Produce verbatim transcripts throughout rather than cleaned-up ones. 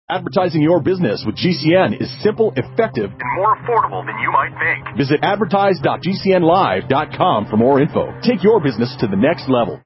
Advertising your business with G C N is simple, effective, and more affordable than you might think. Visit advertise dot g c n live dot com for more info. Take your business to the next level.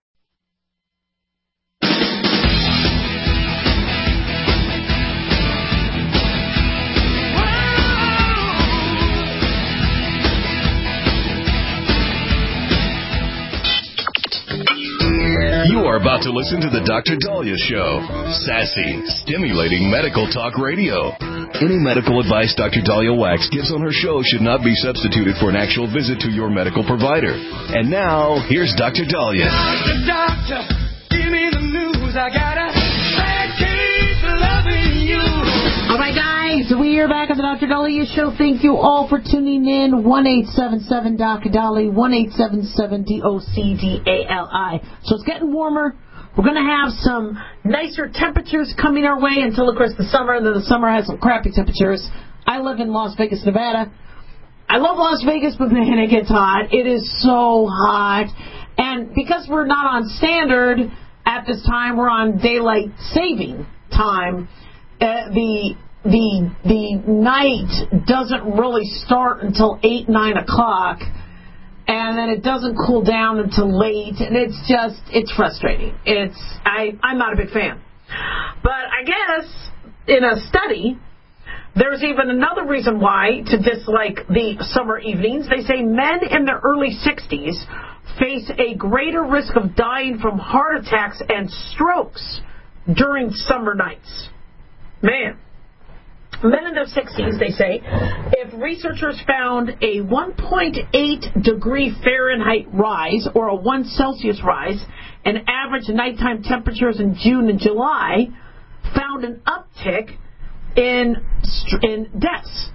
You are about to listen to the Doctor Dahlia Show. Sassy, stimulating medical talk radio. Any medical advice Doctor Dahlia Wax gives on her show should not be substituted for an actual visit to your medical provider. And now, here's Doctor Dahlia. Doctor, doctor, give me the news. I got a bad case of loving you. All right, guys, we are back on the Doctor Dahlia Show. Thank you all for tuning in. one eight seven seven D O C Dahlia, one eight seven seven D O C D A L I. So it's getting warmer. We're going to have some nicer temperatures coming our way until, of course, the summer. And then the summer has some crappy temperatures. I live in Las Vegas, Nevada. I love Las Vegas, but man, it gets hot. It is so hot. And because we're not on standard at this time, we're on daylight saving time. Uh, the the the night doesn't really start until eight, nine o'clock. And then it doesn't cool down until late, and it's just, it's frustrating. It's, I, I'm not a big fan. But I guess, in a study, there's even another reason why to dislike the summer evenings. They say men in their early sixties face a greater risk of dying from heart attacks and strokes during summer nights. Man. Men in their sixties, they say, if researchers found a one point eight degree Fahrenheit rise or a one Celsius rise in average nighttime temperatures in June and July, found an uptick in in deaths.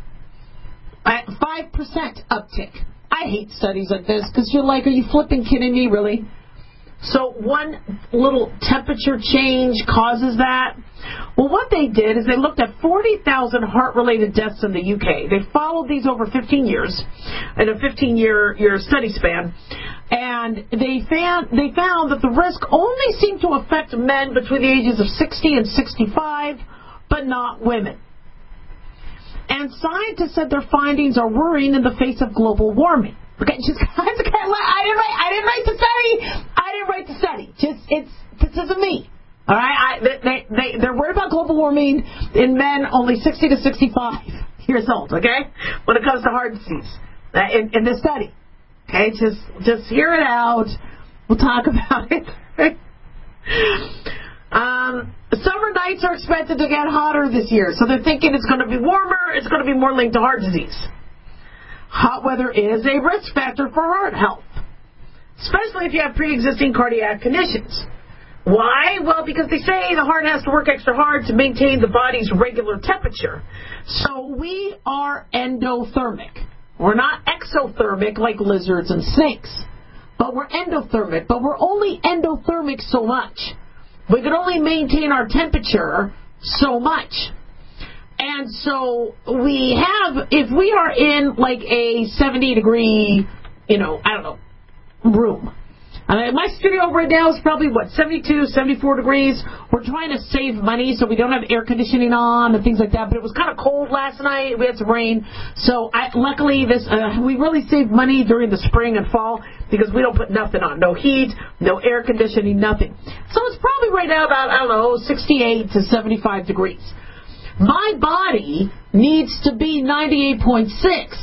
At five percent uptick. I hate studies like this because you're like, are you flipping kidding me, really? So one little temperature change causes that. Well, what they did is they looked at forty thousand heart-related deaths in the U K. They followed these over fifteen years, in a fifteen-year year study span, and they found they found that the risk only seemed to affect men between the ages of sixty and sixty-five, but not women. And scientists said their findings are worrying in the face of global warming. Okay, just I didn't write. I didn't write the study. I didn't write the study. Just it's this isn't me. All right, I, they they they're worried about global warming in men only sixty to sixty-five years old. Okay, when it comes to heart disease, in, in this study. Okay, just just hear it out. We'll talk about it. um, summer nights are expected to get hotter this year, so they're thinking it's going to be warmer. It's going to be more linked to heart disease. Hot weather is a risk factor for heart health, especially if you have pre-existing cardiac conditions. Why? Well, because they say the heart has to work extra hard to maintain the body's regular temperature. So we are endothermic. We're not exothermic like lizards and snakes, but we're endothermic. But we're only endothermic so much. We can only maintain our temperature so much. And so we have, if we are in like a seventy degree, you know, I don't know, room. I mean, my studio right now is probably, what, seventy-two, seventy-four degrees. We're trying to save money so we don't have air conditioning on and things like that. But it was kind of cold last night. We had some rain. So I, luckily, this uh, we really saved money during the spring and fall because we don't put nothing on. No heat, no air conditioning, nothing. So it's probably right now about, I don't know, sixty-eight to seventy-five degrees. My body needs to be ninety-eight point six.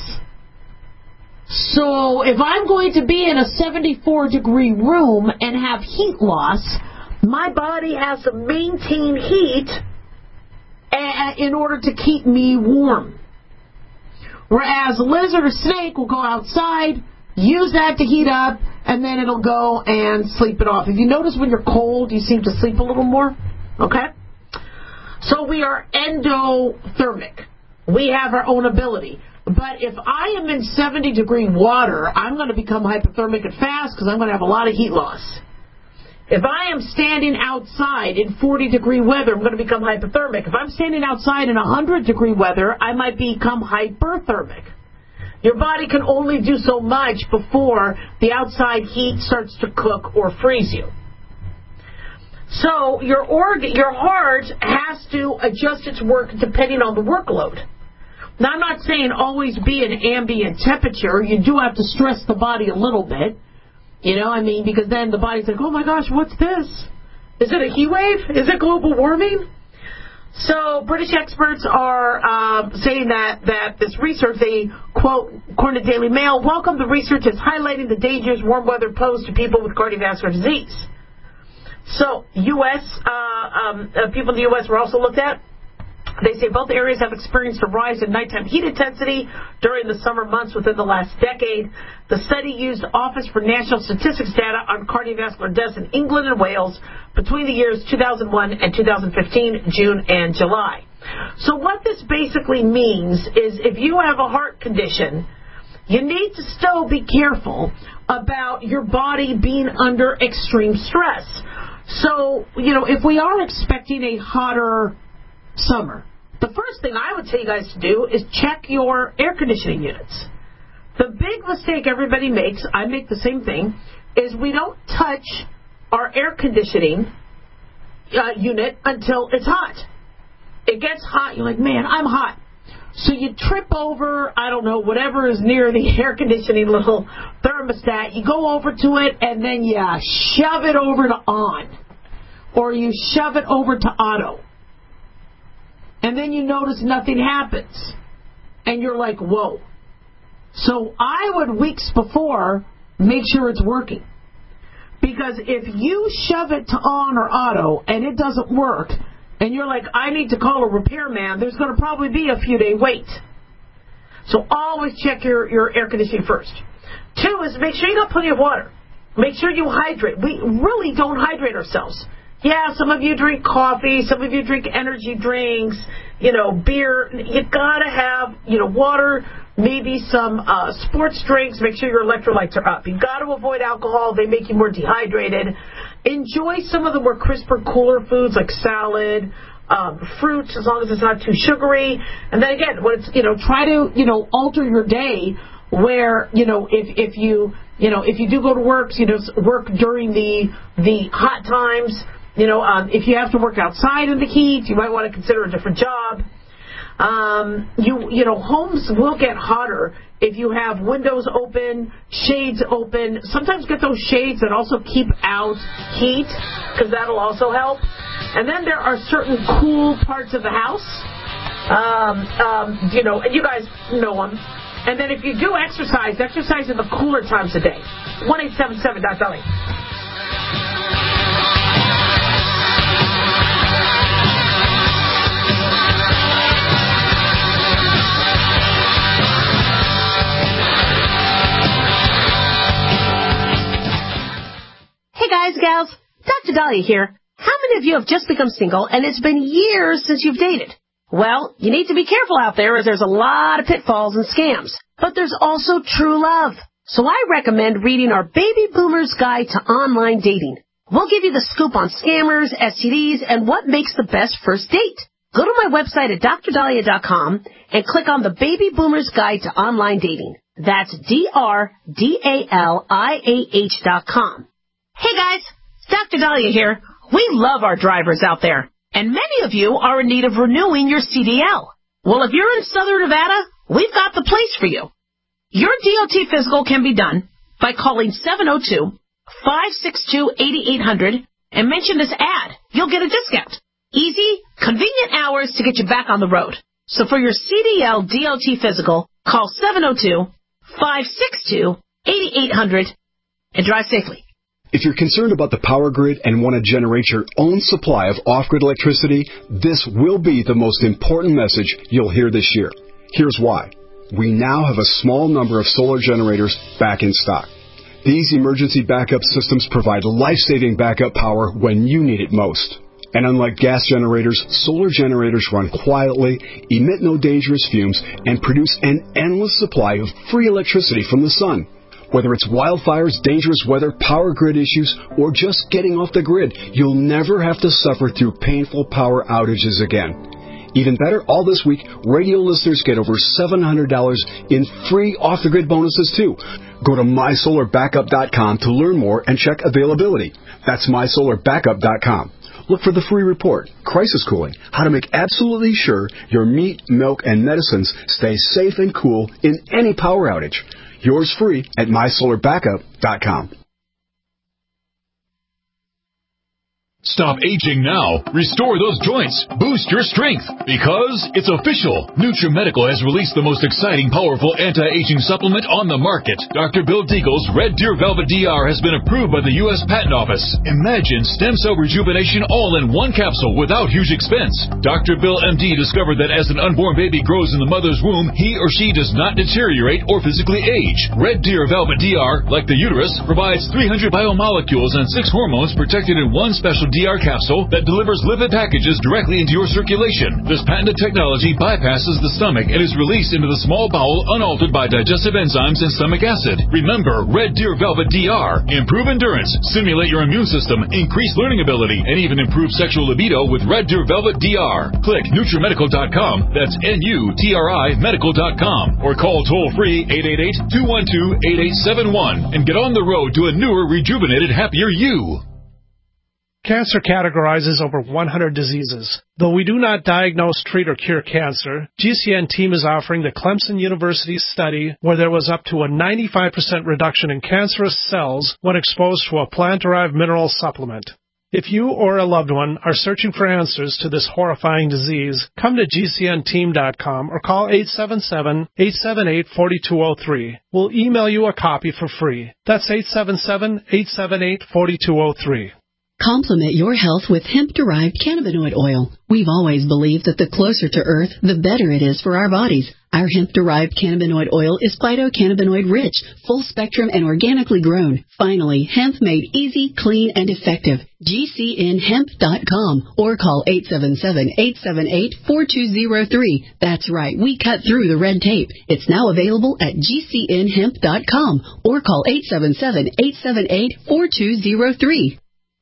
So if I'm going to be in a seventy-four degree room and have heat loss, my body has to maintain heat in order to keep me warm. Whereas a lizard or snake will go outside, use that to heat up, and then it'll go and sleep it off. If you notice when you're cold, you seem to sleep a little more. Okay? So we are endothermic. We have our own ability. But if I am in seventy degree water, I'm going to become hypothermic and fast because I'm going to have a lot of heat loss. If I am standing outside in forty degree weather, I'm going to become hypothermic. If I'm standing outside in one hundred degree weather, I might become hyperthermic. Your body can only do so much before the outside heat starts to cook or freeze you. So your organ, your heart has to adjust its work depending on the workload. Now, I'm not saying always be an ambient temperature. You do have to stress the body a little bit. You know, I mean, because then the body's like, oh my gosh, what's this? Is it a heat wave? Is it global warming? So British experts are uh, saying that, that this research, they quote, according to Daily Mail, welcome the research is highlighting the dangers warm weather pose to people with cardiovascular disease. So U S Uh, um, uh, people in the U S were also looked at. They say both areas have experienced a rise in nighttime heat intensity during the summer months within the last decade. The study used Office for National Statistics data on cardiovascular deaths in England and Wales between the years two thousand one and two thousand fifteen, June and July. So what this basically means is if you have a heart condition, you need to still be careful about your body being under extreme stress. So, you know, if we are expecting a hotter summer, the first thing I would tell you guys to do is check your air conditioning units. The big mistake everybody makes, I make the same thing, is we don't touch our air conditioning uh, unit until it's hot. It gets hot, you're like, man, I'm hot. So you trip over, I don't know, whatever is near the air conditioning little thermostat, you go over to it, and then you shove it over to on. Or you shove it over to auto. And then you notice nothing happens. And you're like, whoa. So I would, weeks before, make sure it's working. Because if you shove it to on or auto and it doesn't work, and you're like, I need to call a repairman, there's going to probably be a few day wait. So always check your, your air conditioning first. Two is make sure you got plenty of water. Make sure you hydrate. We really don't hydrate ourselves. Yeah, some of you drink coffee, some of you drink energy drinks, you know, beer. You gotta have, you know, water, maybe some uh, sports drinks. Make sure your electrolytes are up. You gotta avoid alcohol. They make you more dehydrated. Enjoy some of the more crisper, cooler foods like salad, um, fruits, as long as it's not too sugary. And then again, when it's, you know, try to, you know, alter your day where, you know, if if you, you know, if you do go to work, you know, work during the the hot times. You know, um, if you have to work outside in the heat, you might want to consider a different job. Um, you, you know, homes will get hotter if you have windows open, shades open. Sometimes get those shades that also keep out heat, because that'll also help. And then there are certain cool parts of the house. Um, um, you know, and you guys know them. And then if you do exercise, exercise in the cooler times of day. one eight seven seven dot Dolly. Hey guys, gals, Doctor Dahlia here. How many of you have just become single and it's been years since you've dated? Well, you need to be careful out there as there's a lot of pitfalls and scams. But there's also true love. So I recommend reading our Baby Boomer's Guide to Online Dating. We'll give you the scoop on scammers, S T Ds, and what makes the best first date. Go to my website at dr dahlia dot com and click on the Baby Boomer's Guide to Online Dating. That's D R D A L I A H dot com. Hey guys, Doctor Dahlia here. We love our drivers out there, and many of you are in need of renewing your C D L. Well, if you're in Southern Nevada, we've got the place for you. Your D O T physical can be done by calling seven oh two, five six two, eight eight zero zero and mention this ad. You'll get a discount. Easy, convenient hours to get you back on the road. So for your C D L D O T physical, call seven oh two, five six two, eight eight zero zero and drive safely. If you're concerned about the power grid and want to generate your own supply of off-grid electricity, this will be the most important message you'll hear this year. Here's why. We now have a small number of solar generators back in stock. These emergency backup systems provide life-saving backup power when you need it most. And unlike gas generators, solar generators run quietly, emit no dangerous fumes, and produce an endless supply of free electricity from the sun. Whether it's wildfires, dangerous weather, power grid issues, or just getting off the grid, you'll never have to suffer through painful power outages again. Even better, all this week, radio listeners get over seven hundred dollars in free off-the-grid bonuses, too. Go to my solar backup dot com to learn more and check availability. That's my solar backup dot com. Look for the free report, Crisis Cooling, how to make absolutely sure your meat, milk, and medicines stay safe and cool in any power outage. Yours free at my solar backup dot com. Stop aging now. Restore those joints. Boost your strength. Because it's official. NutriMedical has released the most exciting, powerful anti-aging supplement on the market. Doctor Bill Deagle's Red Deer Velvet D R has been approved by the U S Patent Office. Imagine stem cell rejuvenation all in one capsule without huge expense. Doctor Bill M D discovered that as an unborn baby grows in the mother's womb, he or she does not deteriorate or physically age. Red Deer Velvet D R, like the uterus, provides three hundred biomolecules and six hormones protected in one special D R capsule that delivers lipid packages directly into your circulation. This patented technology bypasses the stomach and is released into the small bowel unaltered by digestive enzymes and stomach acid. Remember, Red Deer Velvet D R. Improve endurance, stimulate your immune system, increase learning ability, and even improve sexual libido with Red Deer Velvet D R. Click NutriMedical dot com, that's N U T R I medical dot com, or call toll-free eight eight eight, two one two, eight eight seven one and get on the road to a newer, rejuvenated, happier you. Cancer categorizes over one hundred diseases. Though we do not diagnose, treat, or cure cancer, G C N team is offering the Clemson University study where there was up to a ninety-five percent reduction in cancerous cells when exposed to a plant-derived mineral supplement. If you or a loved one are searching for answers to this horrifying disease, come to G C N team dot com or call eight seven seven, eight seven eight, four two zero three. We'll email you a copy for free. That's eight seven seven, eight seven eight, four two zero three. Complement your health with hemp-derived cannabinoid oil. We've always believed that the closer to Earth, the better it is for our bodies. Our hemp-derived cannabinoid oil is phytocannabinoid-rich, full-spectrum, and organically grown. Finally, hemp made easy, clean, and effective. G C N hemp dot com or call eight seven seven, eight seven eight, four two zero three. That's right, we cut through the red tape. It's now available at G C N hemp dot com or call eight seven seven, eight seven eight, four two zero three.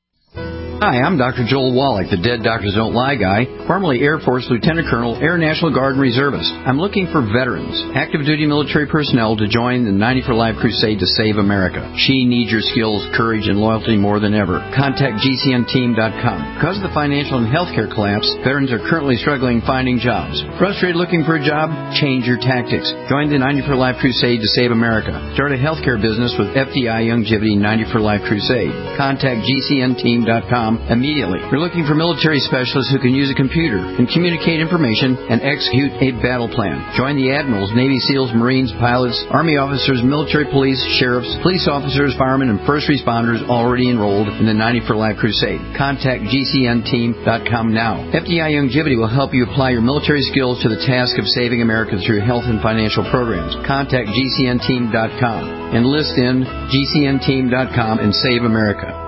Hi, I'm Doctor Joel Wallach, the Dead Doctors Don't Lie guy, formerly Air Force Lieutenant Colonel, Air National Guard and Reservist. I'm looking for veterans, active duty military personnel to join the ninety for Life crusade to save America. She needs your skills, courage, and loyalty more than ever. Contact G C N team dot com. Because of the financial and healthcare collapse, veterans are currently struggling finding jobs. Frustrated looking for a job? Change your tactics. Join the ninety for Life crusade to save America. Start a healthcare business with F D I Youngevity ninety for Life crusade. Contact G C N team dot com immediately. We're looking for military specialists who can use a computer and communicate information and execute a battle plan. Join the admirals, Navy SEALs, Marines, pilots, Army officers, military police, sheriffs, police officers, firemen, and first responders already enrolled in the ninety for Life crusade. Contact G C N team dot com now. F D I Youngevity will help you apply your military skills to the task of saving America through health and financial programs. Contact G C N team dot com. Enlist in G C N team dot com and save America.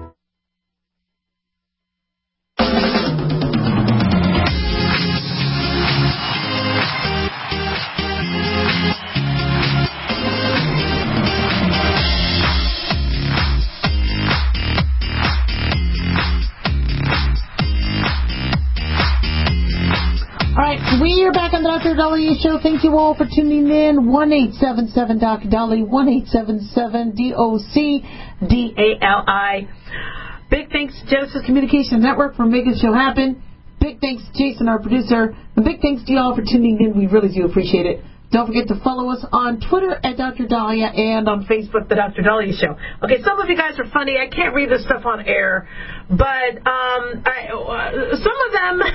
We are back on the Doctor Dolly Show. Thank you all for tuning in. one eight seven seven Doctor Dolly, one eight seven seven D O C D A L I. Big thanks to Genesis Communications Network for making the show happen. Big thanks to Jason, our producer. And big thanks to you all for tuning in. We really do appreciate it. Don't forget to follow us on Twitter at Doctor Dahlia and on Facebook, The Doctor Dahlia Show. Okay, some of you guys are funny. I can't read this stuff on air, but um, I, uh, some of them...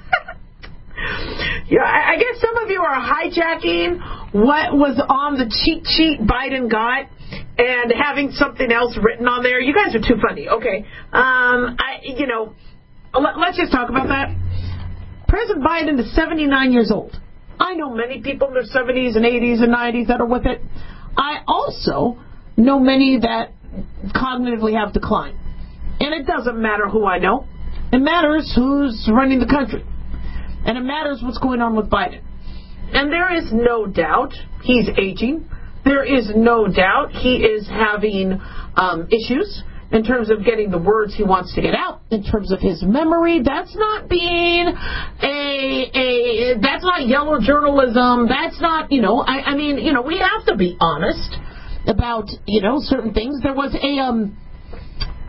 Yeah, I guess some of you are hijacking what was on the cheat sheet Biden got and having something else written on there. You guys are too funny. Okay, um, I, you know, let, let's just talk about that. President Biden is seventy-nine years old. I know many people in their seventies and eighties and nineties that are with it. I also know many that cognitively have declined. And it doesn't matter who I know. It matters who's running the country. And it matters what's going on with Biden. And there is no doubt he's aging. There is no doubt he is having um, issues in terms of getting the words he wants to get out, in terms of his memory. That's not being a, a that's not yellow journalism. That's not, you know, I, I mean, you know, we have to be honest about, you know, certain things. There was a, um,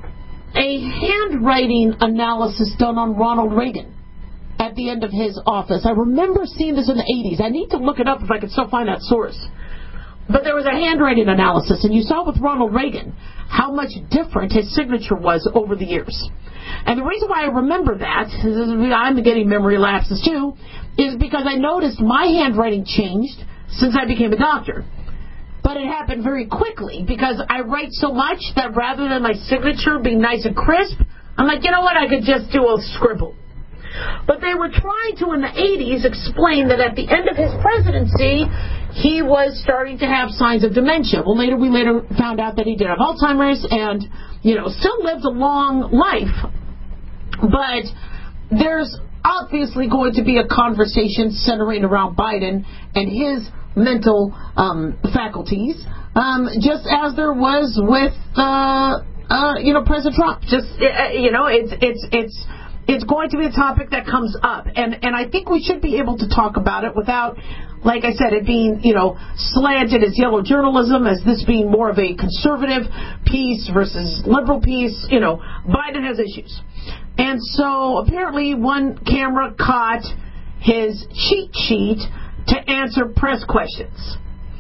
a handwriting analysis done on Ronald Reagan at the end of his office. I remember seeing this in the eighties. I need to look it up if I can still find that source. But there was a handwriting analysis, and you saw with Ronald Reagan how much different his signature was over the years. And the reason why I remember that, I'm getting memory lapses too, is because I noticed my handwriting changed since I became a doctor. But it happened very quickly because I write so much that rather than my signature being nice and crisp, I'm like, you know what, I could just do a scribble. But they were trying to, in the eighties, explain that at the end of his presidency, he was starting to have signs of dementia. Well, later we later found out that he did have Alzheimer's and, you know, still lived a long life. But there's obviously going to be a conversation centering around Biden and his mental um, faculties, um, just as there was with, uh, uh, you know, President Trump. Just, uh, you know, it's it's it's it's going to be a topic that comes up, and and I think we should be able to talk about it without, like I said, it being, you know, slanted as yellow journalism, as this being more of a conservative piece versus liberal piece. You know, Biden has issues. And so apparently one camera caught his cheat sheet to answer press questions.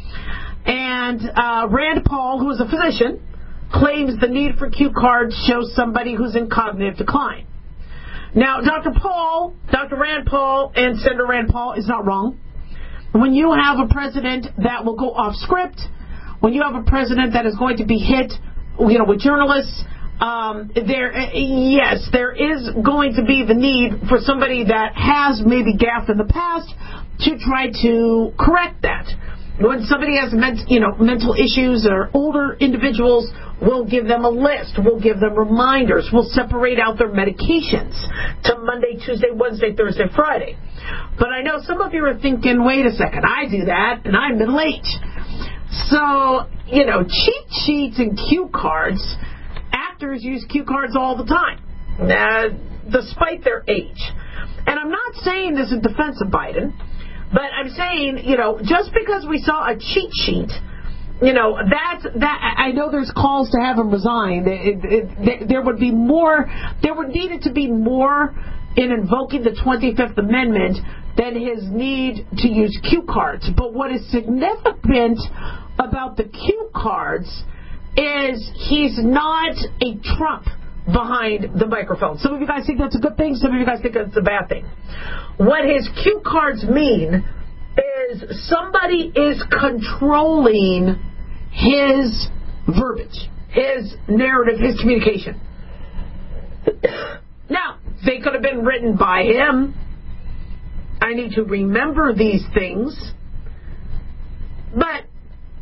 And uh, Rand Paul, who is a physician, claims the need for cue cards shows somebody who's in cognitive decline. Now, Doctor Paul, Doctor Rand Paul, and Senator Rand Paul is not wrong. When you have a president that will go off script, when you have a president that is going to be hit, you know, with journalists, um, there, yes, there is going to be the need for somebody that has maybe gaffed in the past to try to correct that. When somebody has ment- you know, mental issues or older individuals, we'll give them a list. We'll give them reminders. We'll separate out their medications to Monday, Tuesday, Wednesday, Thursday, Friday. But I know some of you are thinking, wait a second, I do that, and I'm middle-aged. So, you know, cheat sheets and cue cards, actors use cue cards all the time, uh, despite their age. And I'm not saying this in defense of Biden, but I'm saying, you know, just because we saw a cheat sheet, you know, that that I know there's calls to have him resign. It, it, it, there would be more, there would needed to be more in invoking the twenty-fifth Amendment than his need to use cue cards. But what is significant about the cue cards is he's not a Trump behind the microphone. Some of you guys think that's a good thing. Some of you guys think that's a bad thing. What his cue cards mean is somebody is controlling his verbiage, his narrative, his communication. Now, they could have been written by him. I need to remember these things. But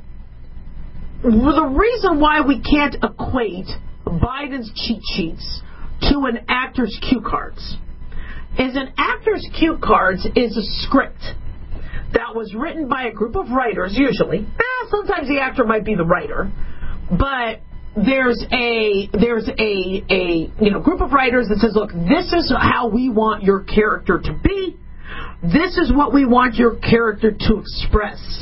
the reason why we can't equate Biden's cheat sheets to an actor's cue cards is an actor's cue cards is a script that was written by a group of writers, usually. Eh, sometimes the actor might be the writer, but there's a there's a a you know group of writers that says, look, this is how we want your character to be. This is what we want your character to express.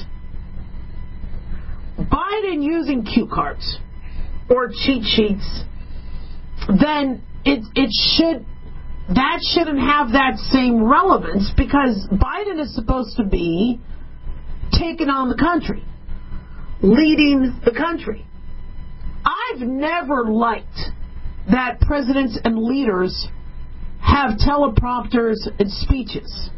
Biden using cue cards or cheat sheets, then it it should that shouldn't have that same relevance, because Biden is supposed to be taking on the country, leading the country. I've never liked that presidents and leaders have teleprompters and speeches,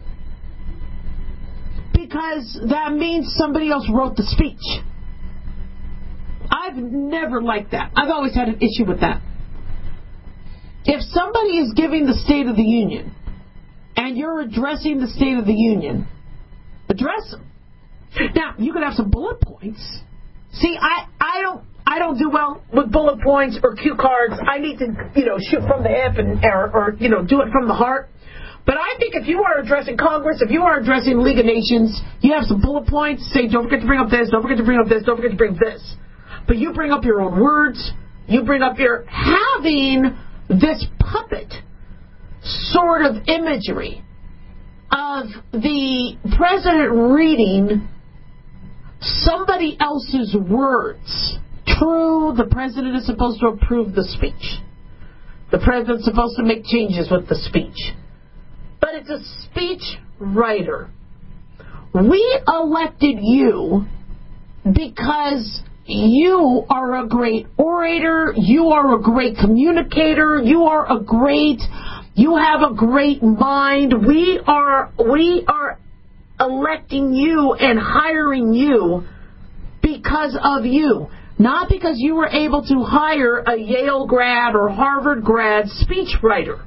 because that means somebody else wrote the speech. I've never liked that. I've always had an issue with that. If somebody is giving the State of the Union and you're addressing the State of the Union, address them. Now, you could have some bullet points. See, I, I don't I don't do well with bullet points or cue cards. I need to, you know, shoot from the hip and or, or you know, do it from the heart. But I think if you are addressing Congress, if you are addressing the League of Nations, you have some bullet points. Say, don't forget to bring up this, don't forget to bring up this, don't forget to bring this. But you bring up your own words. You bring up your having this puppet sort of imagery of the president reading somebody else's words. True, the president is supposed to approve the speech. The president's supposed to make changes with the speech. But it's a speech writer. We elected you because you are a great orator, you are a great communicator, you are a great, you have a great mind. We are, we are electing you and hiring you because of you. Not because you were able to hire a Yale grad or Harvard grad speechwriter.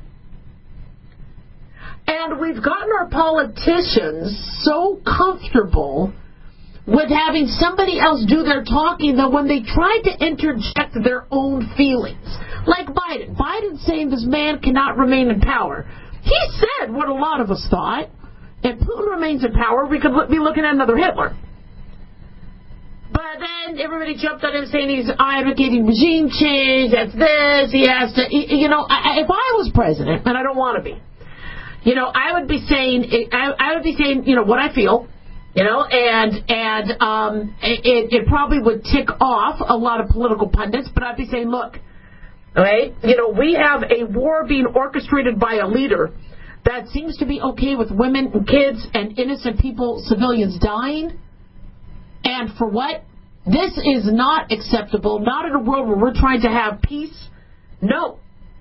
And we've gotten our politicians so comfortable with having somebody else do their talking that when they try to interject their own feelings, like Biden. Biden's saying this man cannot remain in power. He said what a lot of us thought. If Putin remains in power, we could be looking at another Hitler. But then everybody jumped on him saying he's advocating regime change, that's this, he has to, you know, if I was president, and I don't want to be, you know, I would be saying, I would be saying, you know, what I feel, you know, and and um, it, it probably would tick off a lot of political pundits, but I'd be saying, look, okay, you know, we have a war being orchestrated by a leader that seems to be okay with women and kids and innocent people, civilians dying. And for what? This is not acceptable, not in a world where we're trying to have peace. No.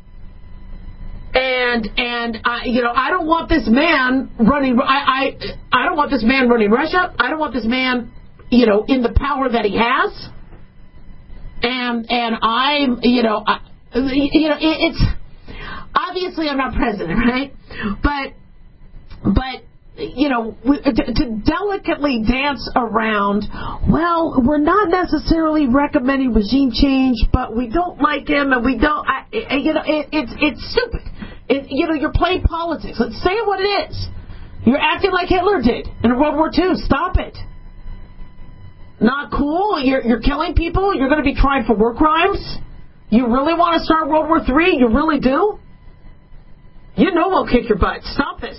And, and I, you know, I don't want this man running, I, I, I don't want this man running Russia. I don't want this man, you know, in the power that he has. And, and I'm, you know, I, you know, it, it's, obviously I'm not president, right? But, but, you know, to, to delicately dance around, well, we're not necessarily recommending regime change, but we don't like him, and we don't, I, you know, it, it's it's stupid. It, you know, you're playing politics. Let's say what it is. You're acting like Hitler did in World War Two. Stop it. Not cool. You're, you're killing people. You're going to be tried for war crimes. You really want to start World War Three? You really do? You know we'll kick your butt. Stop this.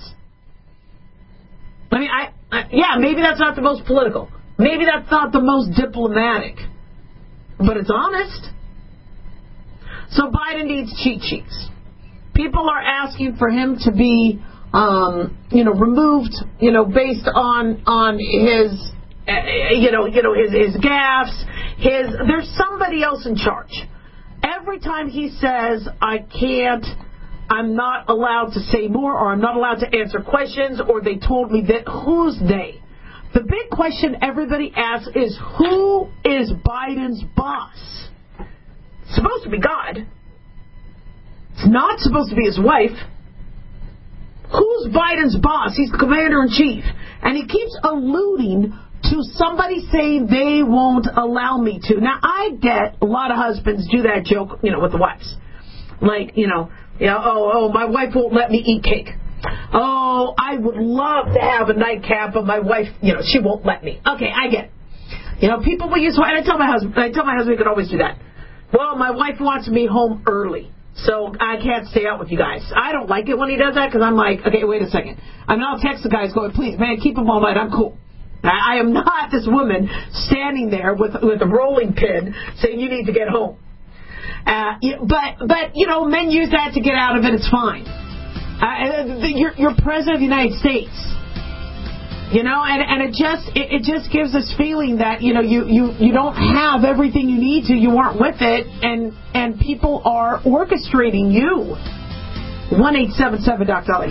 I mean, I, I, yeah, maybe that's not the most political. Maybe that's not the most diplomatic. But it's honest. So Biden needs cheat sheets. People are asking for him to be, um, you know, removed, you know, based on on his, uh, you know, you know, his his gaffes. His there's somebody else in charge. Every time he says, I can't. I'm not allowed to say more, or I'm not allowed to answer questions, or they told me that. Who's they? The big question everybody asks is, who is Biden's boss? It's supposed to be God. It's not supposed to be his wife. Who's Biden's boss? He's the commander-in-chief. And he keeps alluding to somebody saying they won't allow me to. Now, I get a lot of husbands do that joke, you know, with the wives. Like, you know, Yeah, oh, oh, my wife won't let me eat cake. Oh, I would love to have a nightcap, but my wife, you know, she won't let me. Okay, I get it. You know, people will use, and I tell my husband, I tell my husband he could always do that. Well, my wife wants me home early, so I can't stay out with you guys. I don't like it when he does that, because I'm like, okay, wait a second. I mean, I'll text the guys going, please, man, keep him all night. I'm cool. I, I am not this woman standing there with with a rolling pin saying you need to get home. Uh, but, but you know, men use that to get out of it. It's fine. Uh, you're, you're president of the United States. You know, and, and it just it, it just gives this feeling that, you know, you, you, you don't have everything you need to. You aren't with it. And, and people are orchestrating you. one eight seven seven Doc Dolly.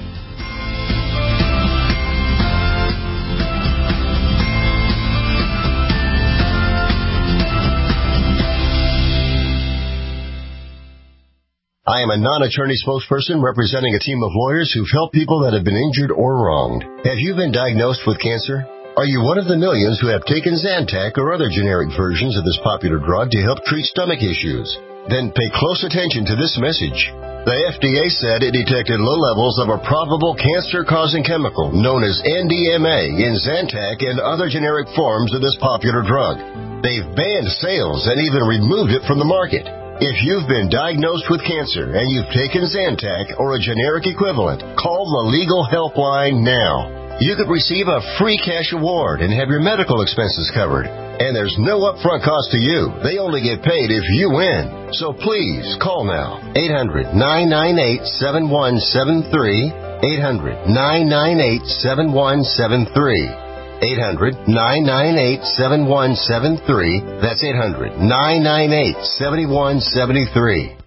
I am a non-attorney spokesperson representing a team of lawyers who've helped people that have been injured or wronged. Have you been diagnosed with cancer? Are you one of the millions who have taken Zantac or other generic versions of this popular drug to help treat stomach issues? Then pay close attention to this message. The F D A said it detected low levels of a probable cancer-causing chemical known as N D M A in Zantac and other generic forms of this popular drug. They've banned sales and even removed it from the market. If you've been diagnosed with cancer and you've taken Zantac or a generic equivalent, call the legal helpline now. You could receive a free cash award and have your medical expenses covered. And there's no upfront cost to you. They only get paid if you win. So please call now. eight hundred, nine nine eight, seven one seven three. eight hundred, nine nine eight, seven one seven three. eight hundred, nine nine eight, seven one seven three. That's eight hundred, nine nine eight, seven one seven three.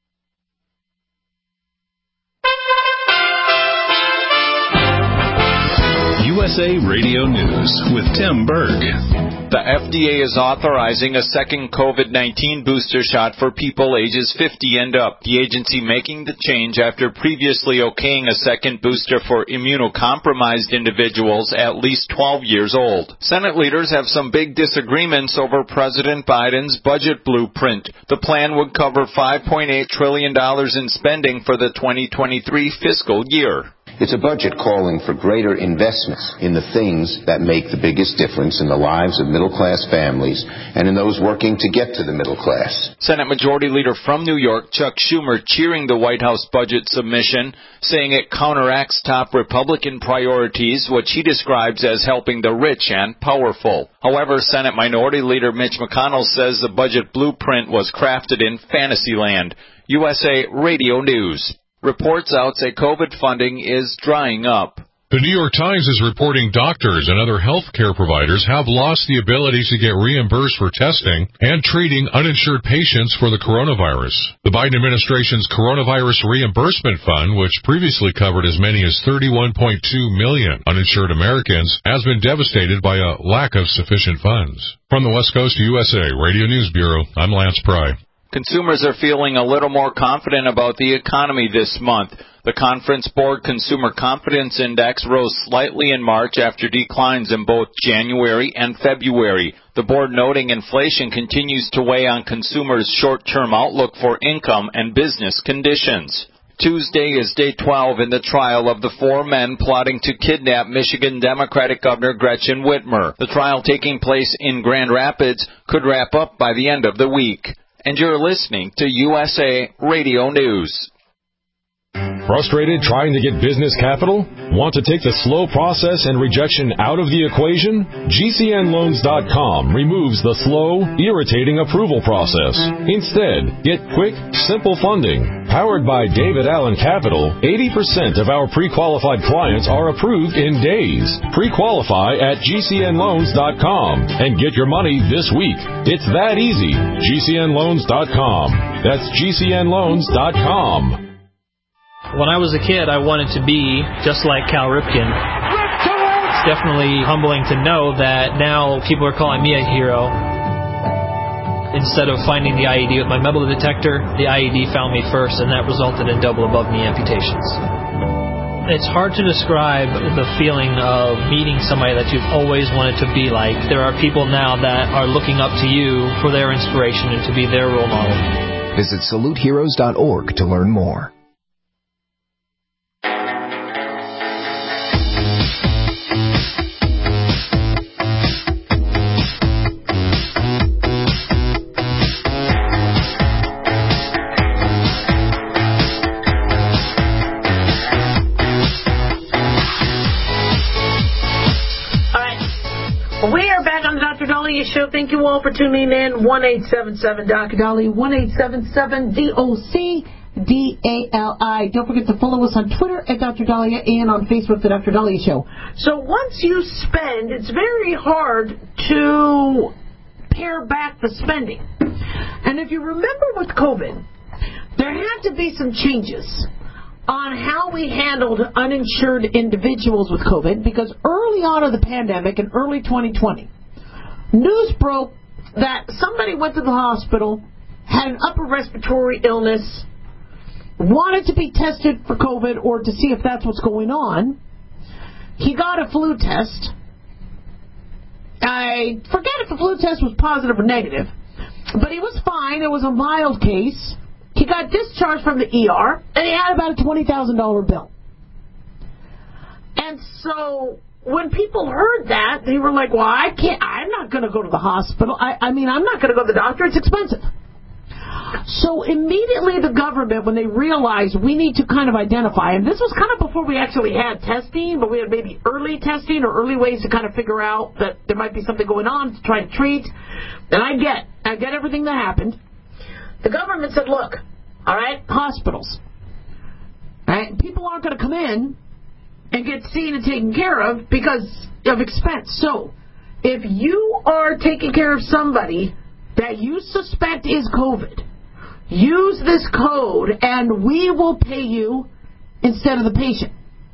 U S A Radio News with Tim Berg. The F D A is authorizing a second COVID nineteen booster shot for people ages fifty and up. The agency making the change after previously okaying a second booster for immunocompromised individuals at least twelve years old. Senate leaders have some big disagreements over President Biden's budget blueprint. The plan would cover five point eight trillion dollars in spending for the twenty twenty-three fiscal year. It's a budget calling for greater investments in the things that make the biggest difference in the lives of middle-class families and in those working to get to the middle class. Senate Majority Leader from New York, Chuck Schumer, cheering the White House budget submission, saying it counteracts top Republican priorities, which he describes as helping the rich and powerful. However, Senate Minority Leader Mitch McConnell says the budget blueprint was crafted in Fantasyland. U S A Radio News. Reports out say COVID funding is drying up. The New York Times is reporting doctors and other health care providers have lost the ability to get reimbursed for testing and treating uninsured patients for the coronavirus. The Biden administration's Coronavirus Reimbursement Fund, which previously covered as many as thirty-one point two million uninsured Americans, has been devastated by a lack of sufficient funds. From the West Coast U S A Radio News Bureau, I'm Lance Pry. Consumers are feeling a little more confident about the economy this month. The Conference Board Consumer Confidence Index rose slightly in March after declines in both January and February. The board noting inflation continues to weigh on consumers' short-term outlook for income and business conditions. Tuesday is day twelve in the trial of the four men plotting to kidnap Michigan Democratic Governor Gretchen Whitmer. The trial taking place in Grand Rapids could wrap up by the end of the week. And you're listening to U S A Radio News. Frustrated trying to get business capital? Want to take the slow process and rejection out of the equation? G C N loans dot com removes the slow, irritating approval process. Instead, get quick, simple funding. Powered by David Allen Capital, eighty percent of our pre-qualified clients are approved in days. Pre-qualify at G C N loans dot com and get your money this week. It's that easy. G C N loans dot com. That's G C N loans dot com. When I was a kid, I wanted to be just like Cal Ripken. It's definitely humbling to know that now people are calling me a hero. Instead of finding the I E D with my metal detector, the I E D found me first, and that resulted in double above-knee amputations. It's hard to describe the feeling of meeting somebody that you've always wanted to be like. There are people now that are looking up to you for their inspiration and to be their role model. Visit salute heroes dot org to learn more. Show. Thank you all for tuning in. one eight seven seven D O C D A L I, one eight seven seven D O C D A L I. Don't forget to follow us on Twitter at Doctor Dahlia and on Facebook, The Doctor Dahlia Show. So once you spend, it's very hard to pare back the spending. And if you remember with COVID, there had to be some changes on how we handled uninsured individuals with COVID, because early on in the pandemic, in early twenty twenty, news broke that somebody went to the hospital, had an upper respiratory illness, wanted to be tested for COVID or to see if that's what's going on. He got a flu test. I forget if the flu test was positive or negative, but he was fine. It was a mild case. He got discharged from the E R, and he had about a twenty thousand dollars bill. And so when people heard that, they were like, well, I can't, I'm not going to go to the hospital. I, I mean, I'm not going to go to the doctor. It's expensive. So immediately the government, when they realized we need to kind of identify, and this was kind of before we actually had testing, but we had maybe early testing or early ways to kind of figure out that there might be something going on to try to treat. And I get, I get everything that happened. The government said, look, all right, hospitals, all right, people aren't going to come in and get seen and taken care of because of expense. So if you are taking care of somebody that you suspect is COVID, use this code and we will pay you instead of the patient.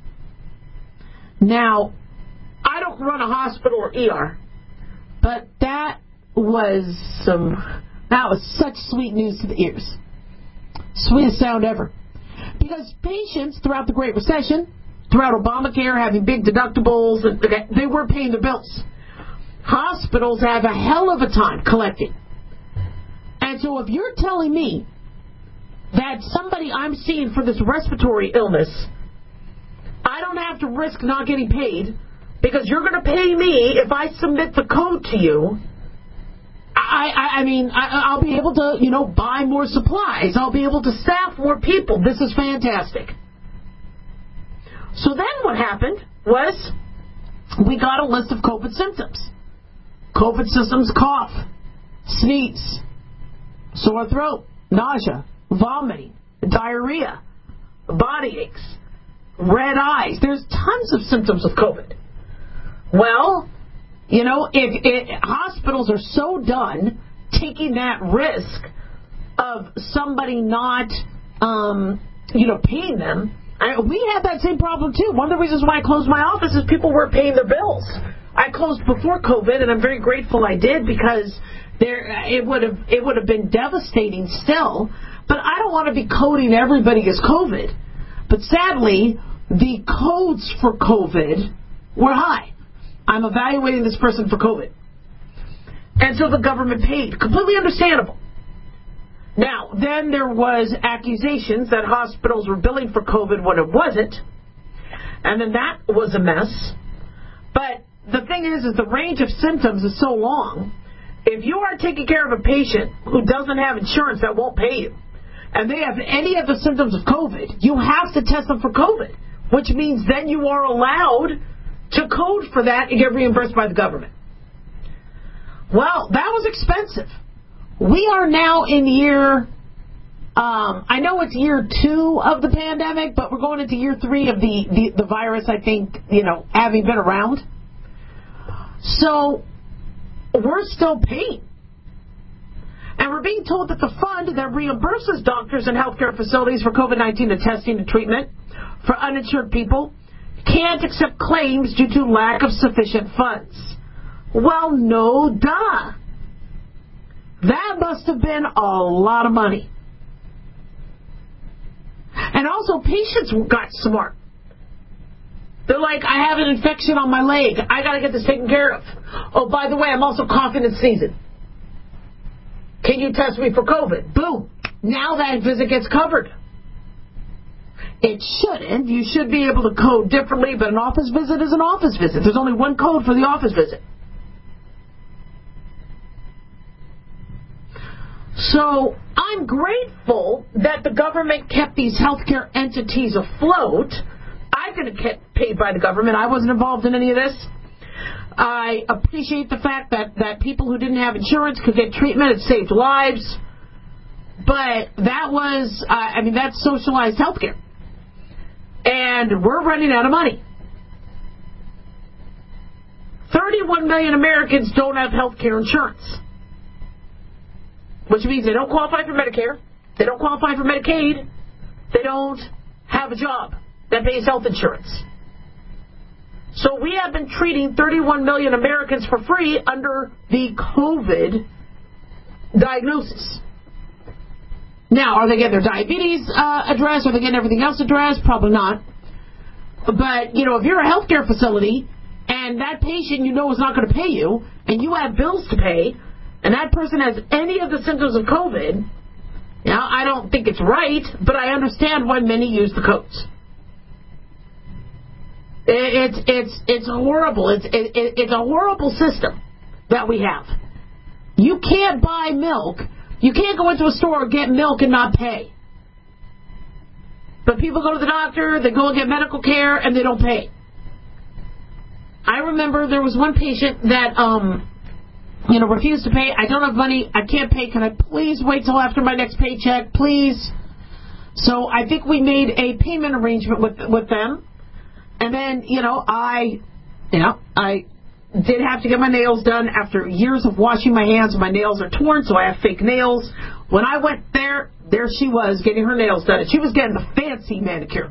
Now, I don't run a hospital or E R, but that was some, that was such sweet news to the ears. Sweetest sound ever. Because patients throughout the Great Recession, throughout Obamacare having big deductibles, they were paying their bills. Hospitals have a hell of a time collecting. And so if you're telling me that somebody I'm seeing for this respiratory illness, I don't have to risk not getting paid because you're going to pay me if I submit the code to you, I, I, I mean, I, I'll be able to, you know, buy more supplies. I'll be able to staff more people. This is fantastic. So then what happened was we got a list of COVID symptoms. COVID symptoms: cough, sneeze, sore throat, nausea, vomiting, diarrhea, body aches, red eyes. There's tons of symptoms of COVID. Well, you know, if it, hospitals are so done taking that risk of somebody not, um, you know, paying them. I, we had that same problem too. One of the reasons why I closed my office is people weren't paying their bills. I closed before COVID, and I'm very grateful I did because there it would have it would have been devastating still. But I don't want to be coding everybody as COVID. But sadly, the codes for COVID were high. I'm evaluating this person for COVID. And so the government paid. Completely understandable. Now, then there was accusations that hospitals were billing for COVID when it wasn't. And then that was a mess. But the thing is, is the range of symptoms is so long. If you are taking care of a patient who doesn't have insurance that won't pay you, and they have any of the symptoms of COVID, you have to test them for COVID, which means then you are allowed to code for that and get reimbursed by the government. Well, that was expensive. We are now in year, um, I know it's year two of the pandemic, but we're going into year three of the, the, the virus, I think, you know, having been around. So we're still paying. And we're being told that the fund that reimburses doctors and healthcare facilities for COVID nineteen and testing and treatment for uninsured people can't accept claims due to lack of sufficient funds. Well, no duh. That must have been a lot of money. And also, patients got smart. They're like, I have an infection on my leg. I got to get this taken care of. Oh, by the way, I'm also coughing and sneezing. Can you test me for COVID? Boom. Now that visit gets covered. It shouldn't. You should be able to code differently, but an office visit is an office visit. There's only one code for the office visit. So I'm grateful that the government kept these healthcare entities afloat. I didn't get paid by the government. I wasn't involved in any of this. I appreciate the fact that, that people who didn't have insurance could get treatment. It saved lives. But that was, uh, I mean, that's socialized healthcare. And we're running out of money. thirty-one million Americans don't have health care insurance, which means they don't qualify for Medicare, they don't qualify for Medicaid, they don't have a job that pays health insurance. So we have been treating thirty-one million Americans for free under the COVID diagnosis. Now, are they getting their diabetes uh, addressed? Are they getting everything else addressed? Probably not. But, you know, if you're a healthcare facility and that patient you know is not going to pay you and you have bills to pay and that person has any of the symptoms of COVID, now, I don't think it's right, but I understand why many use the codes. It's it's it's horrible. It's it, it's a horrible system that we have. You can't buy milk. You can't go into a store and get milk and not pay. But people go to the doctor, they go and get medical care, and they don't pay. I remember there was one patient that, um, you know, refused to pay. I don't have money. I can't pay. Can I please wait till after my next paycheck, please? So I think we made a payment arrangement with with them. And then, you know, I, you know, I did have to get my nails done after years of washing my hands. My nails are torn, so I have fake nails. When I went there, there she was getting her nails done. And she was getting the fancy manicure.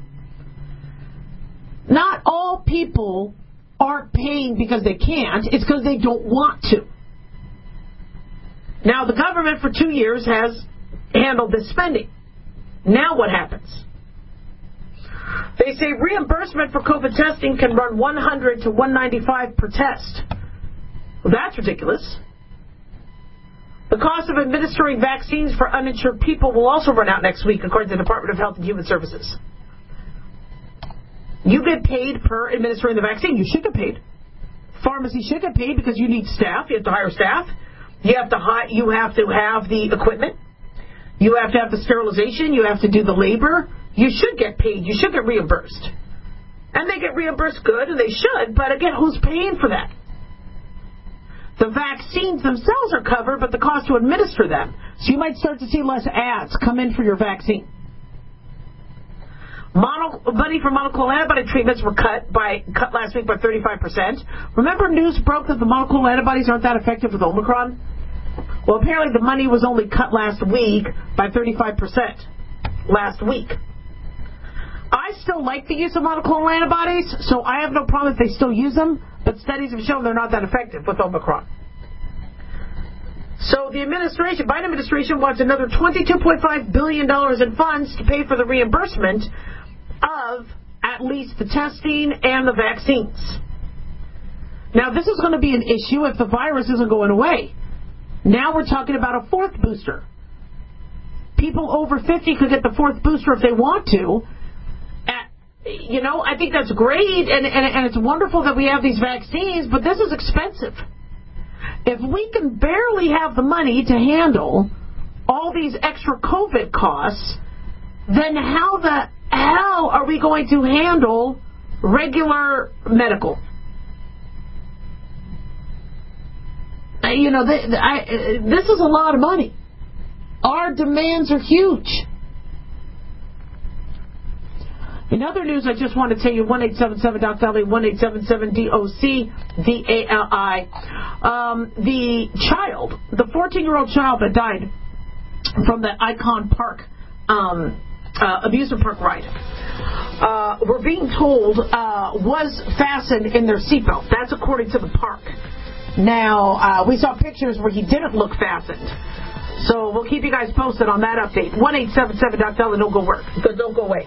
Not all people aren't paying because they can't. It's because they don't want to. Now, the government for two years has handled this spending. Now what happens? They say reimbursement for COVID testing can run one hundred to one ninety-five per test. Well, that's ridiculous. The cost of administering vaccines for uninsured people will also run out next week, according to the Department of Health and Human Services. You get paid per administering the vaccine. You should get paid. Pharmacy should get paid because you need staff. You have to hire staff. You have to hi- You have to have the equipment. You have to have the sterilization. You have to do the labor. You should get paid. You should get reimbursed. And they get reimbursed good, and they should, but again, who's paying for that? The vaccines themselves are covered, but the cost to administer them. So you might start to see less ads come in for your vaccine. Mono, money for monoclonal antibody treatments were cut by cut last week by thirty-five percent. Remember news broke that the monoclonal antibodies aren't that effective with Omicron? Well, apparently the money was only cut last week by thirty-five percent. Last week. I still like the use of monoclonal antibodies, so I have no problem if they still use them, but studies have shown they're not that effective with Omicron. So the administration, Biden administration wants another twenty-two point five billion dollars in funds to pay for the reimbursement of at least the testing and the vaccines. Now, this is going to be an issue if the virus isn't going away. Now we're talking about a fourth booster. People over fifty could get the fourth booster if they want to. You know, I think that's great, and, and, and it's wonderful that we have these vaccines, but this is expensive. If we can barely have the money to handle all these extra COVID costs, then how the hell are we going to handle regular medical? You know, th- I, this is a lot of money. Our demands are huge. In other news, I just want to tell you, one eight seven seven D O C D A L I, one eight seven seven D O C D A L I. Um, the child, the fourteen-year-old child that died from the Icon Park um, uh, amusement park ride, uh, we're being told uh, was fastened in their seatbelt. That's according to the park. Now, uh, we saw pictures where he didn't look fastened. So we'll keep you guys posted on that update. one eight seven seven D O C D A L I, don't go work. Don't go away.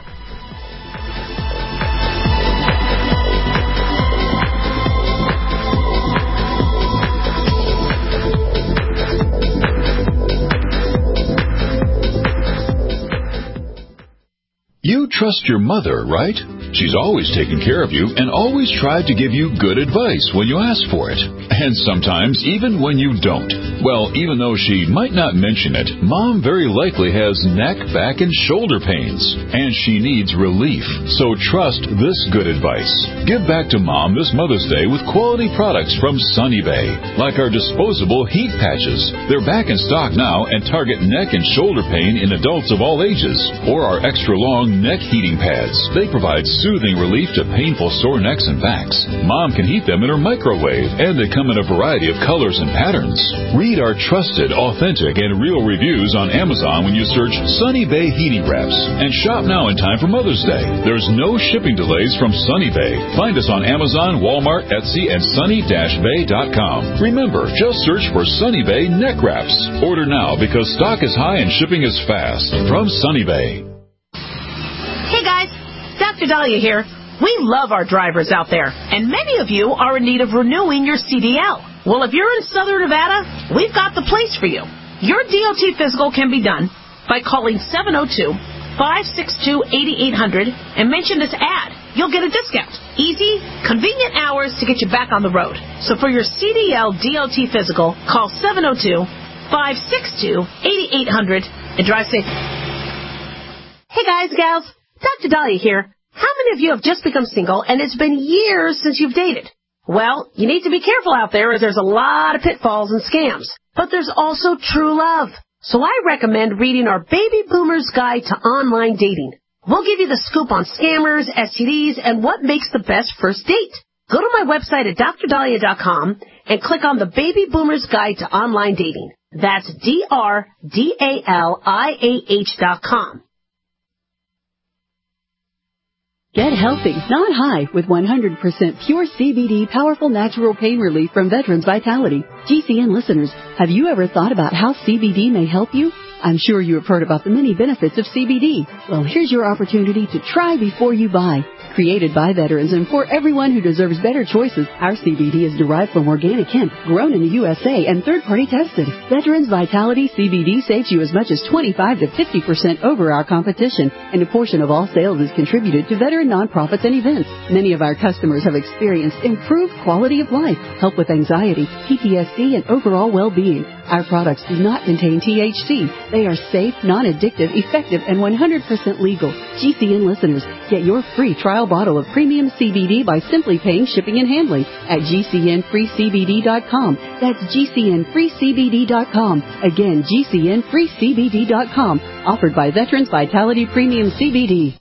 You trust your mother, right? She's always taken care of you and always tried to give you good advice when you ask for it. And sometimes even when you don't. Well, even though she might not mention it, Mom very likely has neck, back, and shoulder pains. And she needs relief. So trust this good advice. Give back to Mom this Mother's Day with quality products from Sunny Bay. Like our disposable heat patches. They're back in stock now and target neck and shoulder pain in adults of all ages. Or our extra long neck heating pads. They provide soothing relief to painful sore necks and backs. Mom can heat them in her microwave, and they come in a variety of colors and patterns. Read our trusted, authentic, and real reviews on Amazon when you search Sunny Bay Heating Wraps, and shop now in time for Mother's Day. There's no shipping delays from Sunny Bay. Find us on Amazon, Walmart, Etsy, and sunny dash bay dot com. Remember, just search for Sunny Bay Neck Wraps. Order now because stock is high and shipping is fast. From Sunny Bay. Hey guys, Doctor Dahlia here. We love our drivers out there, and many of you are in need of renewing your C D L. Well, if you're in Southern Nevada, we've got the place for you. Your D O T physical can be done by calling seven oh two, five six two, eight eight hundred and mention this ad. You'll get a discount. Easy, convenient hours to get you back on the road. So for your C D L D O T physical, call seven oh two, five six two, eight eight zero zero and drive safe. Hey guys, gals, Doctor Dahlia here. How many of you have just become single and it's been years since you've dated? Well, you need to be careful out there as there's a lot of pitfalls and scams. But there's also true love. So I recommend reading our Baby Boomer's Guide to Online Dating. We'll give you the scoop on scammers, S T Ds, and what makes the best first date. Go to my website at dr dahlia dot com and click on the Baby Boomer's Guide to Online Dating. That's D R D A L I A H dot com. Get healthy, not high, with one hundred percent pure C B D powerful natural pain relief from Veterans Vitality. G C N listeners, have you ever thought about how C B D may help you? I'm sure you have heard about the many benefits of C B D. Well, here's your opportunity to try before you buy. Created by veterans and for everyone who deserves better choices, our C B D is derived from organic hemp, grown in the U S A and third-party tested. Veterans Vitality C B D saves you as much as twenty-five to fifty percent over our competition, and a portion of all sales is contributed to veteran nonprofits and events. Many of our customers have experienced improved quality of life, help with anxiety, P T S D, and overall well-being. Our products do not contain T H C. They are safe, non-addictive, effective, and one hundred percent legal. G C N listeners, get your free trial bottle of premium C B D by simply paying shipping and handling at G C N free C B D dot com. That's G C N free C B D dot com. Again, G C N free C B D dot com. Offered by Veterans Vitality Premium C B D.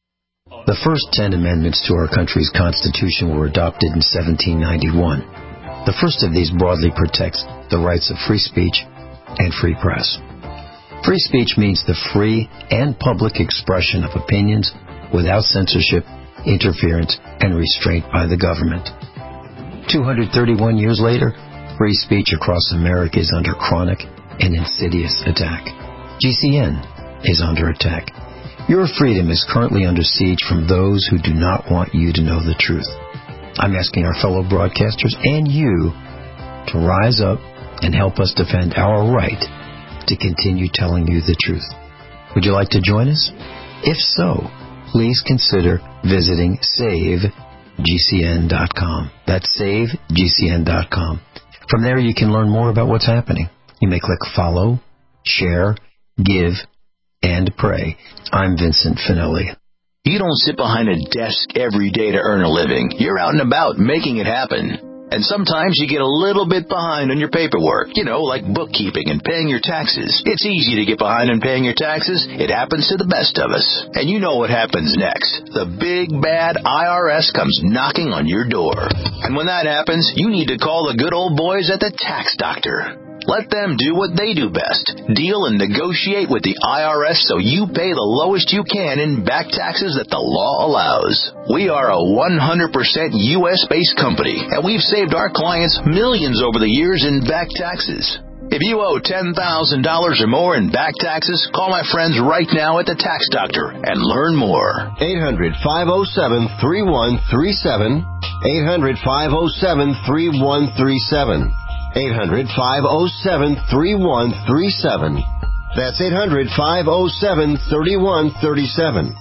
The first ten amendments to our country's Constitution were adopted in seventeen ninety-one. The first of these broadly protects the rights of free speech and free press. Free speech means the free and public expression of opinions without censorship, interference, and restraint by the government. two hundred thirty-one years later, free speech across America is under chronic and insidious attack. G C N is under attack. Your freedom is currently under siege from those who do not want you to know the truth. I'm asking our fellow broadcasters and you to rise up and help us defend our right to continue telling you the truth. Would you like to join us? If so, please consider visiting save G C N dot com. That's save G C N dot com. From there, you can learn more about what's happening. You may click follow, share, give, and pray. I'm Vincent Finelli. You don't sit behind a desk every day to earn a living. You're out and about making it happen. And sometimes you get a little bit behind on your paperwork, you know, like bookkeeping and paying your taxes. It's easy to get behind on paying your taxes. It happens to the best of us. And you know what happens next. The big, bad I R S comes knocking on your door. And when that happens, you need to call the good old boys at the Tax Doctor. Let them do what they do best. Deal and negotiate with the I R S so you pay the lowest you can in back taxes that the law allows. We are a one hundred percent U S-based company, and we've saved our clients millions over the years in back taxes. If you owe ten thousand dollars or more in back taxes, call my friends right now at the Tax Doctor and learn more. eight hundred, five oh seven, three one three seven. eight hundred, five oh seven, three one three seven. eight hundred, five oh seven, three one three seven. That's eight hundred, five oh seven, three one three seven.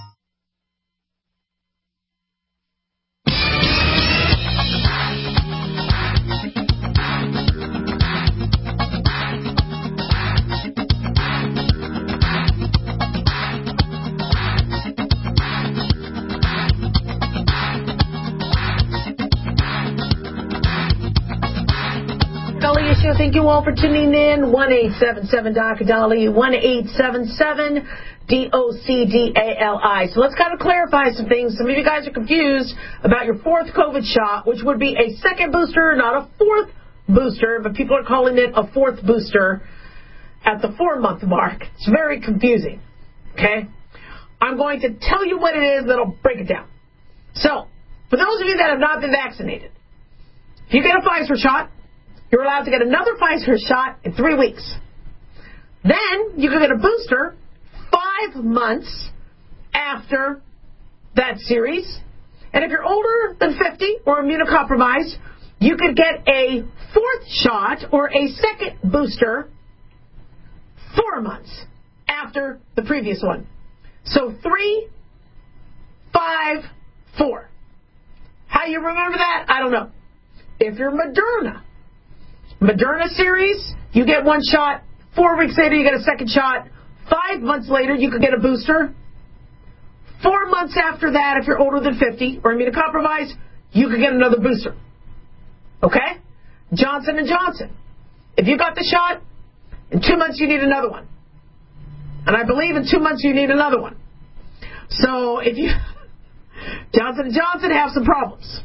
Show. Thank you all for tuning in. one eight seven seven D O C D A L I, one eight seven seven D O C D A L I. So let's kind of clarify some things. Some of you guys are confused about your fourth COVID shot, which would be a second booster, not a fourth booster, but people are calling it a fourth booster at the four-month mark. It's very confusing, okay? I'm going to tell you what it is, then I'll break it down. So, for those of you that have not been vaccinated, if you get a Pfizer shot, you're allowed to get another Pfizer shot in three weeks. Then you can get a booster five months after that series. And if you're older than fifty or immunocompromised, you could get a fourth shot or a second booster four months after the previous one. So three, five, four. How you remember that? I don't know. If you're Moderna, Moderna series, you get one shot Four weeks later, you get a second shot. Five months later, you could get a booster. Four months after that, if you're older than fifty or immunocompromised, you could get another booster. Okay? Johnson and Johnson. If you got the shot, in two months you need another one. And I believe in two months you need another one. So if you... Johnson and Johnson have some problems.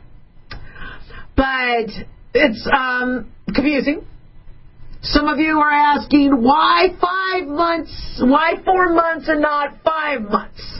But it's um, confusing. Some of you are asking, why five months? Why four months and not five months?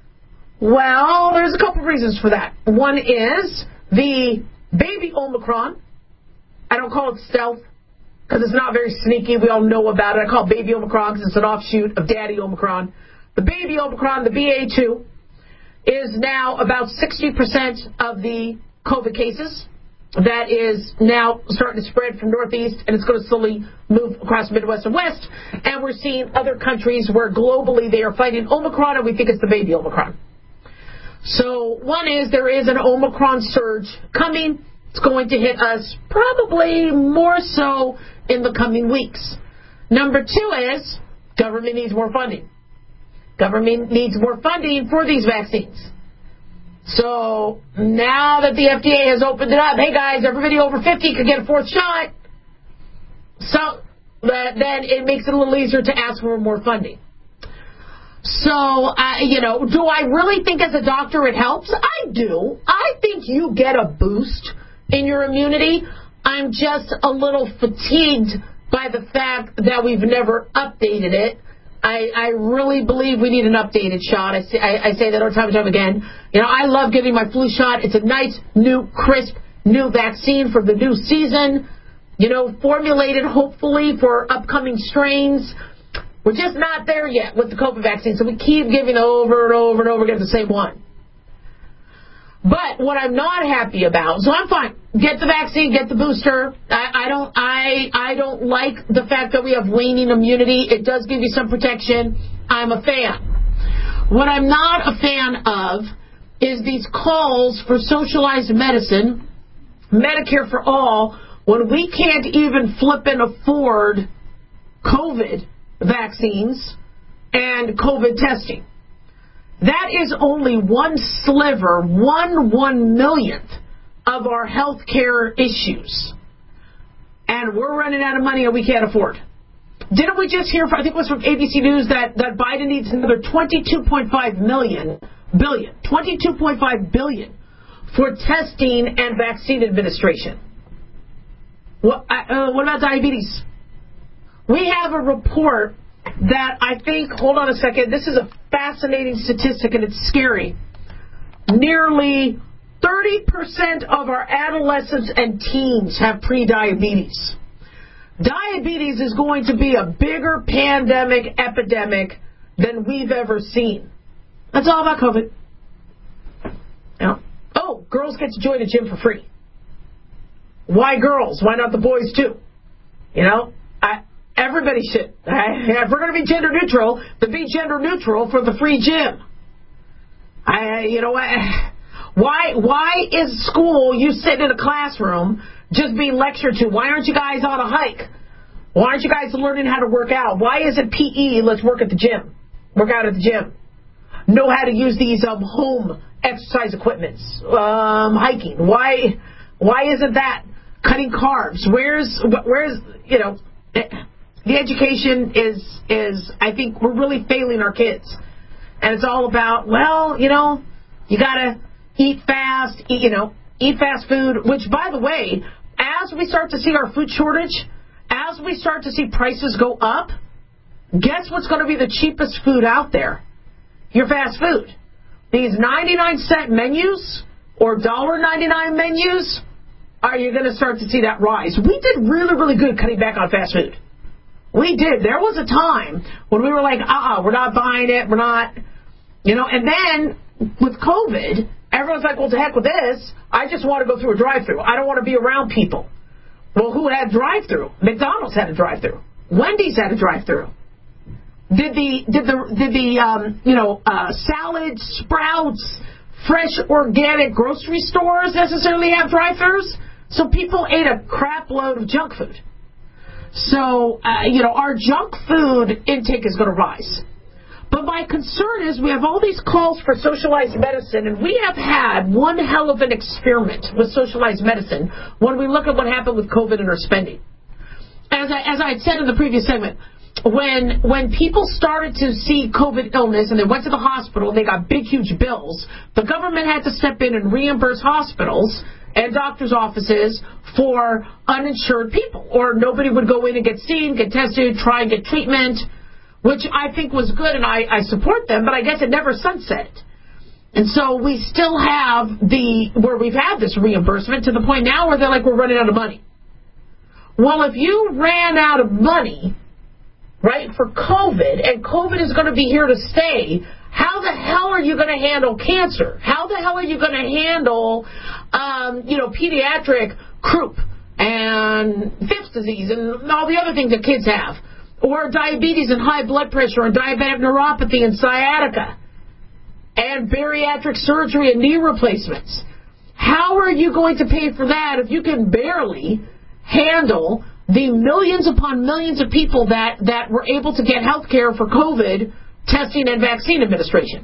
Well, there's a couple of reasons for that. One is the baby Omicron. I don't call it stealth because it's not very sneaky. We all know about it. I call it baby Omicron because it's an offshoot of daddy Omicron. The baby Omicron, the B A two, is now about sixty percent of the COVID cases. That is now starting to spread from Northeast, and it's going to slowly move across Midwest and West. And we're seeing other countries where globally they are fighting Omicron, and we think it's the baby Omicron. So one is there is an Omicron surge coming. It's going to hit us probably more so in the coming weeks. Number two is government needs more funding. Government needs more funding for these vaccines. So now that the F D A has opened it up, hey guys, everybody over fifty could get a fourth shot. So uh, then it makes it a little easier to ask for more funding. So, uh, you know, do I really think as a doctor it helps? I do. I think you get a boost in your immunity. I'm just a little fatigued by the fact that we've never updated it. I, I really believe we need an updated shot. I say, I, I say that all the time and time again. You know, I love getting my flu shot. It's a nice, new, crisp, new vaccine for the new season. You know, formulated hopefully for upcoming strains. We're just not there yet with the COVID vaccine, so we keep giving over and over and over again the same one. But what I'm not happy about, so I'm fine. Get the vaccine, get the booster. I, I don't I I don't like the fact that we have waning immunity. It does give you some protection. I'm a fan. What I'm not a fan of is these calls for socialized medicine, Medicare for all, when we can't even flip and afford COVID vaccines and COVID testing. That is only one sliver, one one millionth of our health care issues. And we're running out of money and we can't afford. Didn't we just hear, I think it was from A B C News, that, that Biden needs another twenty-two point five million, billion, twenty-two point five billion for testing and vaccine administration. What, uh, what about diabetes? We have a report that I think, hold on a second, this is a fascinating statistic and it's scary. Nearly thirty percent of our adolescents and teens have prediabetes. Diabetes is going to be a bigger pandemic epidemic than we've ever seen. That's all about COVID. You know? Oh, girls get to join a gym for free. Why girls? Why not the boys too? You know, I, everybody should. If we're going to be gender neutral, then be gender neutral for the free gym. I, you know, why? Why is school? You sit in a classroom just being lectured to. Why aren't you guys on a hike? Why aren't you guys learning how to work out? Why isn't P E? Let's work at the gym. Work out at the gym. Know how to use these um, home exercise equipments. Um, hiking. Why? Why isn't that? Cutting carbs. Where's where's you know? The education is is I think we're really failing our kids, and it's all about, well, you know, you gotta eat fast, eat, you know, eat fast food. Which, by the way, as we start to see our food shortage, as we start to see prices go up, guess what's going to be the cheapest food out there? Your fast food. These ninety-nine cent menus or one dollar ninety-nine menus. Are you going to start to see that rise? We did really, really good cutting back on fast food. We did. There was a time when we were like, uh-uh, we're not buying it, we're not, you know, and then with COVID, everyone's like, well, to heck with this, I just want to go through a drive-thru. I don't want to be around people. Well, who had drive-thru? McDonald's had a drive-thru. Wendy's had a drive-thru. Did the, did the, did the, um, you know, uh, salad, Sprouts, fresh organic grocery stores necessarily have drive-thrus? So people ate a crap load of junk food. So, uh, you know, our junk food intake is going to rise. But my concern is we have all these calls for socialized medicine, and we have had one hell of an experiment with socialized medicine when we look at what happened with COVID and our spending. As I, as I had said in the previous segment, when when people started to see COVID illness and they went to the hospital and they got big, huge bills, the government had to step in and reimburse hospitals and doctors' offices for uninsured people, or nobody would go in and get seen, get tested, try and get treatment, which I think was good, and I, I support them, but I guess it never sunsetted. And so we still have the, where we've had this reimbursement to the point now where they're like, we're running out of money. Well, if you ran out of money, right, for COVID, and COVID is going to be here to stay, how the hell are you going to handle cancer? How the hell are you going to handle, um, you know, pediatric croup and Fifth disease and all the other things that kids have? Or diabetes and high blood pressure and diabetic neuropathy and sciatica and bariatric surgery and knee replacements. How are you going to pay for that if you can barely handle the millions upon millions of people that, that were able to get health care for COVID testing and vaccine administration?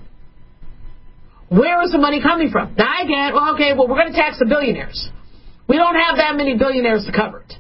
Where is the money coming from? Now I get, well, okay, well, we're going to tax the billionaires. We don't have that many billionaires to cover it.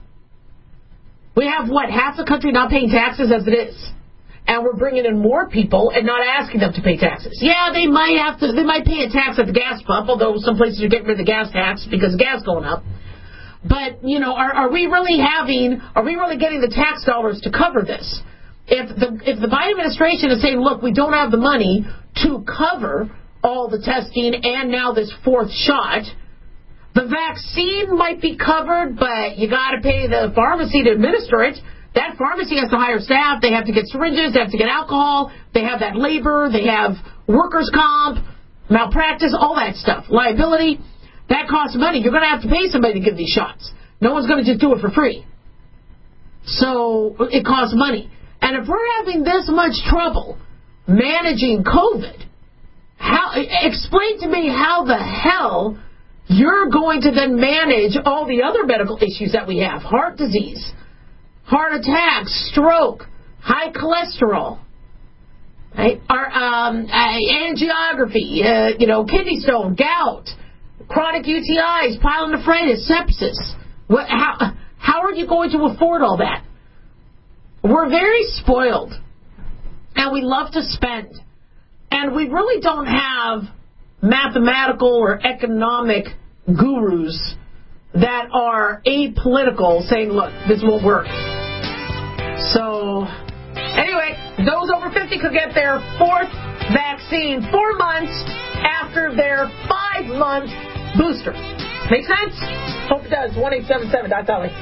We have, what, half the country not paying taxes as it is. And we're bringing in more people and not asking them to pay taxes. Yeah, they might have to, they might pay a tax at the gas pump, although some places are getting rid of the gas tax because gas going up. But, you know, are, are we really having, are we really getting the tax dollars to cover this? If the, if the Biden administration is saying, look, we don't have the money to cover all the testing and now this fourth shot, the vaccine might be covered, but you got to pay the pharmacy to administer it. That pharmacy has to hire staff. They have to get syringes. They have to get alcohol. They have that labor. They have workers' comp, malpractice, all that stuff. Liability, that costs money. You're going to have to pay somebody to give these shots. No one's going to just do it for free. So it costs money. And if we're having this much trouble managing COVID, how, explain to me how the hell you're going to then manage all the other medical issues that we have. Heart disease, heart attack, stroke, high cholesterol, right? Our um, angiography, uh, you know, kidney stone, gout, chronic U T Is, pyelonephritis, sepsis. What, how, how are you going to afford all that? We're very spoiled, and we love to spend. And we really don't have mathematical or economic gurus that are apolitical saying, look, this won't work. So, anyway, those over fifty could get their fourth vaccine four months after their five-month booster. Make sense? Hope it does. one eight seven seven Doc Dolly.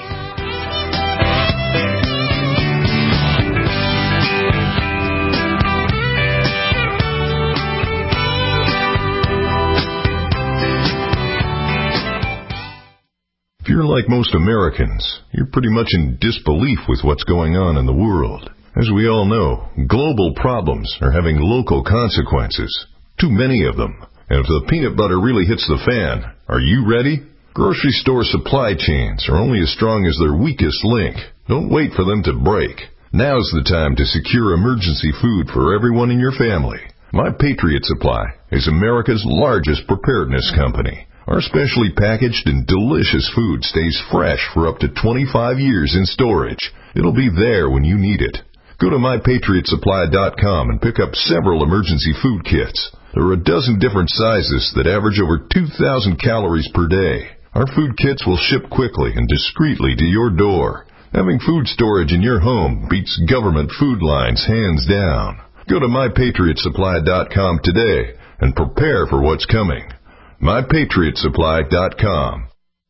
If you're like most Americans, you're pretty much in disbelief with what's going on in the world. As we all know, global problems are having local consequences. Too many of them. And if the peanut butter really hits the fan, are you ready? Grocery store supply chains are only as strong as their weakest link. Don't wait for them to break. Now's the time to secure emergency food for everyone in your family. My Patriot Supply is America's largest preparedness company. Our specially packaged and delicious food stays fresh for up to twenty-five years in storage. It'll be there when you need it. Go to my patriot supply dot com and pick up several emergency food kits. There are a dozen different sizes that average over two thousand calories per day. Our food kits will ship quickly and discreetly to your door. Having food storage in your home beats government food lines hands down. Go to my patriot supply dot com today and prepare for what's coming. my patriot supply dot com.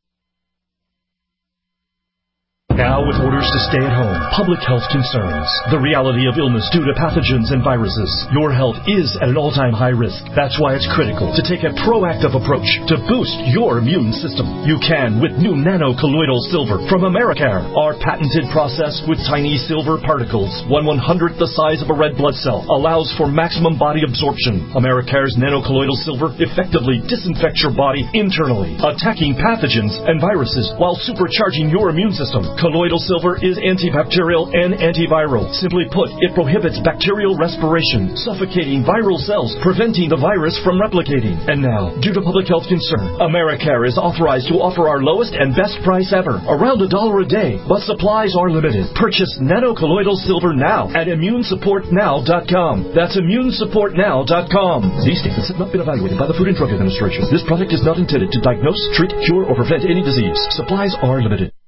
Now with orders to stay at home, public health concerns, the reality of illness due to pathogens and viruses, your health is at an all-time high risk. That's why it's critical to take a proactive approach to boost your immune system. You can with new nano-colloidal silver from Americare. Our patented process with tiny silver particles, one one-hundredth the size of a red blood cell, allows for maximum body absorption. Americare's nano-colloidal silver effectively disinfects your body internally, attacking pathogens and viruses while supercharging your immune system. Colloidal Colloidal silver is antibacterial and antiviral. Simply put, it prohibits bacterial respiration, suffocating viral cells, preventing the virus from replicating. And now, due to public health concern, Americare is authorized to offer our lowest and best price ever, around a dollar a day, but supplies are limited. Purchase nanocolloidal silver now at immune support now dot com. That's immune support now dot com. These statements have not been evaluated by the Food and Drug Administration. This product is not intended to diagnose, treat, cure, or prevent any disease. Supplies are limited.